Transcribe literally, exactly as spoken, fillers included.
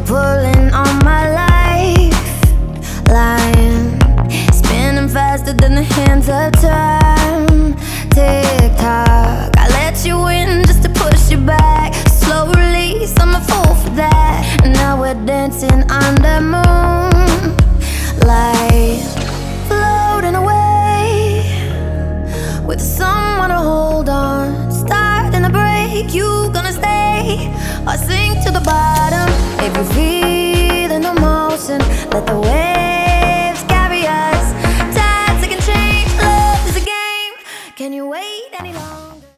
pulling on my lifeline, spinning faster than the hands of time. Tick tock, I let you in just to push you back. Slow release, I'm a fool for that. And now we're dancing under moonlight, floating away with someone to hold on. Starting to break, you gonna stay or sink to the bottom? If you're feeling emotion, let the way